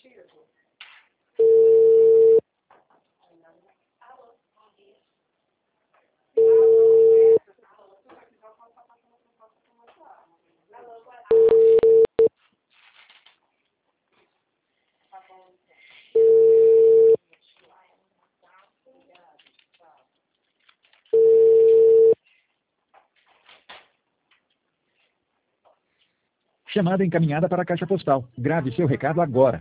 Chamada encaminhada para a caixa postal. Grave seu recado agora.